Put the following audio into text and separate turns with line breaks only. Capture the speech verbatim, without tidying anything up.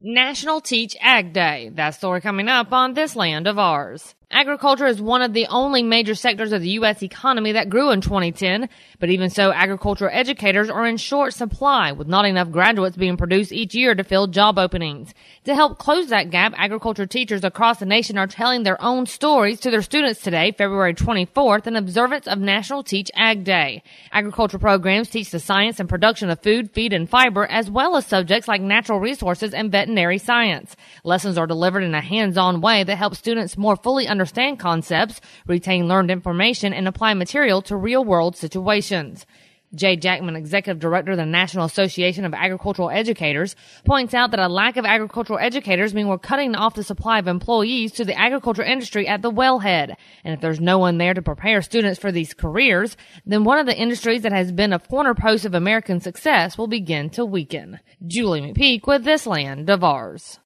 National Teach Ag Day. That story coming up on This Land of Ours. Agriculture is one of the only major sectors of the U S economy that grew in twenty ten, but even so, agricultural educators are in short supply, with not enough graduates being produced each year to fill job openings. To help close that gap, agriculture teachers across the nation are telling their own stories to their students today, February twenty-fourth, in observance of National Teach Ag Day. Agriculture programs teach the science and production of food, feed, and fiber, as well as subjects like natural resources and veterinary science. Lessons are delivered in a hands-on way that helps students more fully understand understand concepts, retain learned information, and apply material to real-world situations. Jay Jackman, Executive Director of the National Association of Agricultural Educators, points out that a lack of agricultural educators means we're cutting off the supply of employees to the agriculture industry at the wellhead. And if there's no one there to prepare students for these careers, then one of the industries that has been a cornerpost of American success will begin to weaken. Julie McPeak with This Land of Ours.